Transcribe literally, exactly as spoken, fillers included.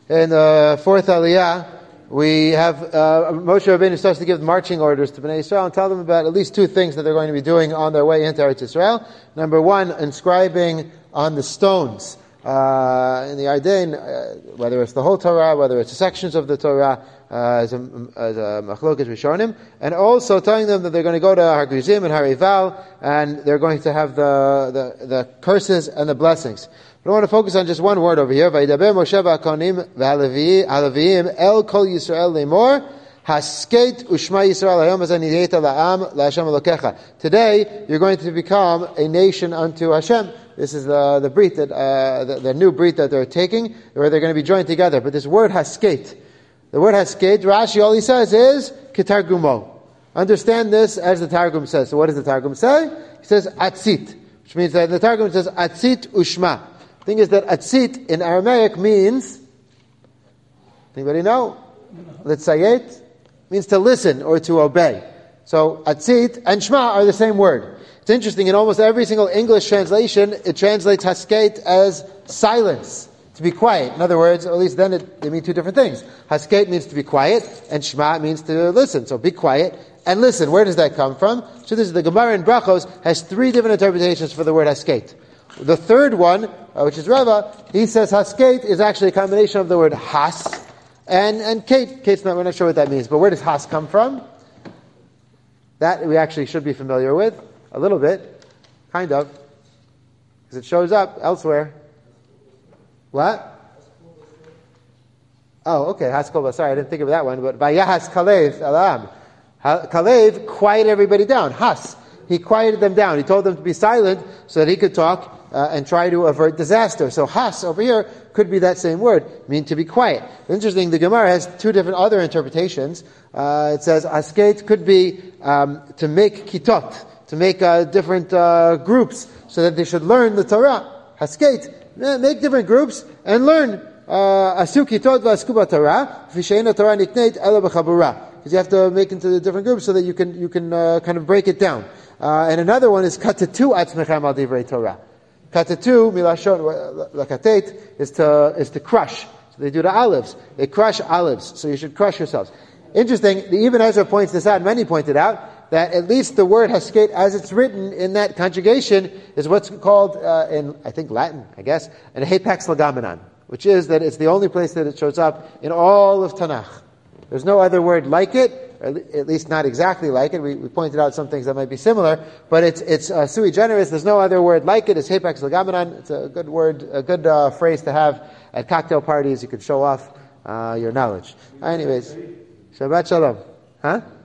in the fourth Aliyah, we have uh, Moshe Rabbeinu starts to give marching orders to Bnei Yisrael and tell them about at least two things that they're going to be doing on their way into Eretz Yisrael. Number one, inscribing on the stones uh, in the Ardein, uh, whether it's the whole Torah, whether it's the sections of the Torah, uh, as a, as a Machlokes Rishonim, and also telling them that they're going to go to Har Gerizim and Har Eival, and they're going to have the, the, the curses and the blessings. But I want to focus on just one word over here. Vayidaber Moshe v'Kohanim v'Haleviim el kol Yisrael lemor hasket u'shma Yisrael hayom hazeh nideta la'am la'Hashem Elokecha. Today, you're going to become a nation unto Hashem. This is the the brit that uh, the, the new brit that they're taking, where they're going to be joined together. But this word hasket, the word hasket, Rashi, all he says is ketargumo. Understand this as the Targum says. So what does the Targum say? He says atzit, which means that the Targum says atzit u'shma. The thing is that atzit in Aramaic means, anybody know? Litzayet means to listen or to obey. So atzit and shma are the same word. It's interesting, in almost every single English translation, it translates hasket as silence, to be quiet. In other words, or at least then it, they mean two different things. Hasket means to be quiet, and shma means to listen. So be quiet and listen. Where does that come from? So this is the Gemara in Brachos has three different interpretations for the word hasket. The third one, uh, which is Rava, he says hasket is actually a combination of the word has and, and kate. Kate's not, we're not sure what that means, but where does has come from? That we actually should be familiar with, a little bit, kind of, because it shows up elsewhere. What? Oh, okay, Haskol, sorry, I didn't think of that one, but Vayahas Kalev, Alam. Kalev quieted everybody down, has. He quieted them down. He told them to be silent so that he could talk uh, and try to avert disaster. So has over here could be that same word, mean to be quiet. Interesting, the Gemara has two different other interpretations. Uh, it says hasket could be um, to make kitot, to make uh, different uh, groups so that they should learn the Torah. Hasket, make different groups and learn. Asu kitot v'asku Torah, v'sheina Torah nikneit ela b'chabura. Because you have to make into the different groups so that you can you can uh, kind of break it down. Uh, and another one is katatu atzmechem al divrei Torah. Katatu milashon lakatet is to is to crush. So they do the olives. They crush olives. So you should crush yourselves. Interesting. The Ibn Ezra points this out. Many pointed out that at least the word hasket, as it's written in that conjugation, is what's called uh, in I think Latin, I guess, an hapax legomenon, which is that it's the only place that it shows up in all of Tanakh. There's no other word like it, or at least not exactly like it. We, we pointed out some things that might be similar, but it's it's uh, sui generis. There's no other word like it. It's hapax legomenon. It's a good word, a good uh, phrase to have at cocktail parties. You could show off uh, your knowledge. Anyways, Shabbat Shalom. Huh?